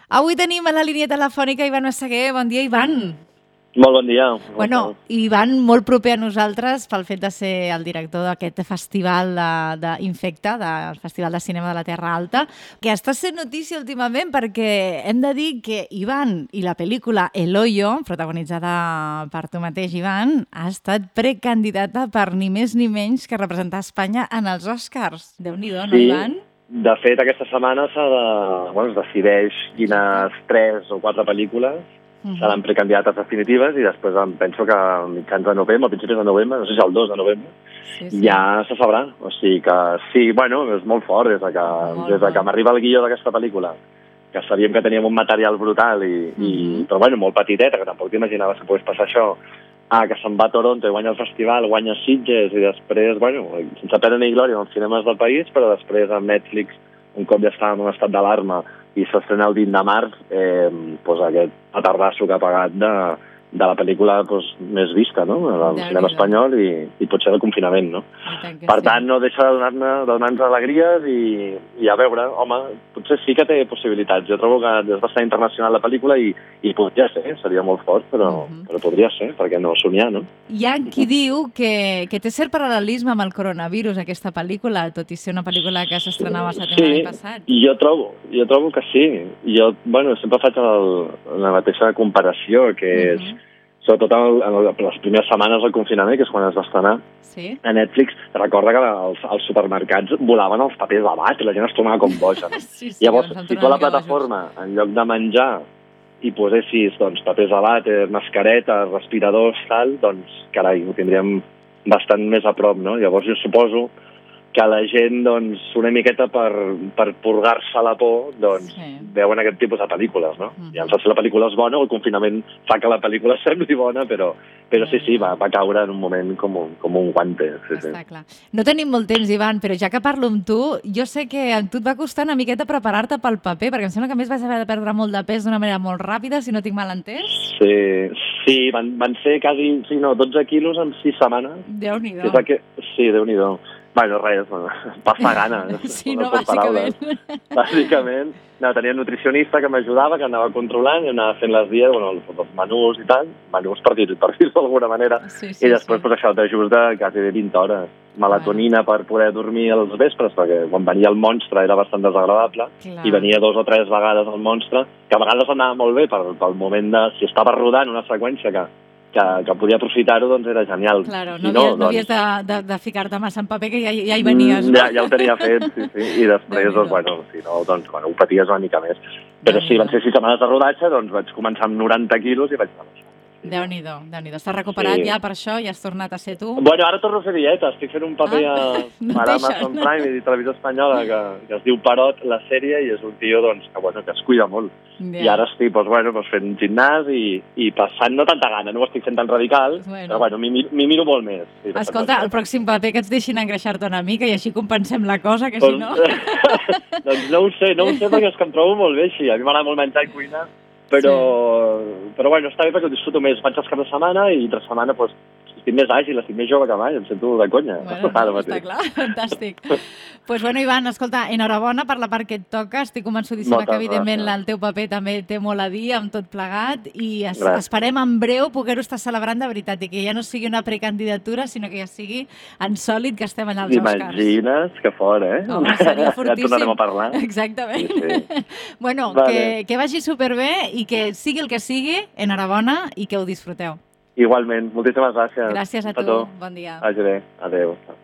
Avui tenim a la línia telefònica Ivan Massaguer. Bon dia, Ivan. Molt bon dia. Bueno, Ivan, molt proper a nosaltres pel fet de ser el director d'aquest festival d'Infecta, del Festival de Cinema de la Terra Alta, que està sent notícia últimament perquè hem de dir que Ivan i la pel·lícula El Hoyo, protagonitzada per tu mateix, Ivan, ha estat precandidata per ni més ni menys que representar Espanya en els Oscars. Déu-n'hi-do, no, Ivan? De fet, aquesta setmana es decideix quines 3 o 4 pel·lícules seran precandidates definitives i després em penso que a mitjans de novembre, a principis de novembre, no sé si el 2 de novembre, ja se sabrà. O sigui que sí, bueno, és molt fort des de que m'arriba el guió d'aquesta pel·lícula, que sabíem que teníem un material brutal, però bueno, molt petitet, que tampoc t'imaginaves que pogués passar això, que se'n va a Toronto i guanya el festival, guanya Sitges i després, bueno, sense pena ni glòria en els cinemes del país, però després amb Netflix, un cop ja estava en un estat d'alarma i s'estrena el 20 de març, aquest petardasso que ha pagat de la pel·lícula més vista, no?, del cinema espanyol i potser del confinament, no? Per tant, no deixa de donar-nos alegries i a veure, home, potser sí que té possibilitats. Jo trobo que és bastant internacional la pel·lícula i podria ser, seria molt fort, però podria ser, perquè no somiar, no? Hi ha qui diu que té cert paral·lelisme amb el coronavirus, aquesta pel·lícula, tot i ser una pel·lícula que s'estrenava el setembre l'any passat. Sí, jo trobo que sí. Jo, bueno, sempre faig la mateixa comparació, que és sobretot en les primeres setmanes del confinament, que és quan es va estrenar a Netflix, recorda que als supermercats volaven els papers de bat i la gent es tornava com boja. Llavors, si tu a la plataforma, en lloc de menjar, hi posessis papers de vàter, mascaretes, respiradors, tal, doncs, carai, ho tindríem bastant més a prop, no? Llavors jo suposo que la gent, una miqueta per purgar-se la por, veuen aquest tipus de pel·lícules, no? Ja no sé si la pel·lícula és bona o el confinament fa que la pel·lícula sembli bona, però sí, va caure en un moment com un guante. Està clar. No tenim molt temps, Ivan, però ja que parlo amb tu, jo sé que a tu et va costar una miqueta preparar-te pel paper, perquè em sembla que a més vas haver de perdre molt de pes d'una manera molt ràpida, si no tinc mal entès. Sí, van ser quasi 12 quilos en 6 setmanes. Déu-n'hi-do. Sí, Déu-n'hi-do. Bueno, res, pasta gana. Sí, no, bàsicament. Bàsicament, tenia un nutricionista que m'ajudava, que anava controlant i anava fent les dies, els menús i tal, menús per dir-ho d'alguna manera, i després això t'ajuda quasi de 20 hores. Melatonina per poder dormir als vespres, perquè quan venia el monstre era bastant desagradable, i venia 2 o 3 vegades el monstre, que a vegades anava molt bé pel moment de, si estava rodant una seqüència que podia aprofitar-ho, doncs era genial. Claro, no havies de ficar-te massa en paper, que ja hi venies, no? Ja ho tenia fet, sí. I després, ho paties una mica més. Però sí, van ser 6 setmanes de rodatge, vaig començar amb 90 quilos i vaig anar. Déu-n'hi-do. Estàs recuperat ja per això? Ja has tornat a ser tu? Bueno, ara torno a fer dieta. Estic fent un paper a Amazon Prime i Televisió Espanyola que es diu Parot, la sèrie, i és un tio que es cuida molt. I ara estic fent gimnàs i passant no tanta gana, no ho estic fent tan radical, però m'hi miro molt més. Escolta, el pròxim paper que ens deixin engreixar-te una mica i així compensem la cosa, que si no... Doncs no ho sé, perquè és que em trobo molt bé així. A mi m'agrada molt menjar i cuinar, però està bé perquè ho disfruto més. Vaig els caps de setmana i entre setmana estic més àgil, estic més jove que mai, em sento de conya. Està clar, fantàstic. Ivan, escolta, enhorabona per la part que et toca. Estic convençudíssima que, evidentment, el teu paper també té molt a dir amb tot plegat i esperem en breu poder-ho estar celebrant de veritat i que ja no sigui una precandidatura, sinó que ja sigui en sòlid que estem allà als Oscars. T'imagines? Que fort, eh? Home, seria fortíssim. Ja tornarem a parlar. Exactament. Sí. Que vagi superbé i que sigui el que sigui, enhorabona i que ho disfruteu. Igualment, moltíssimes gràcies. Gràcies a tu, bon dia. Vagi bé, adéu.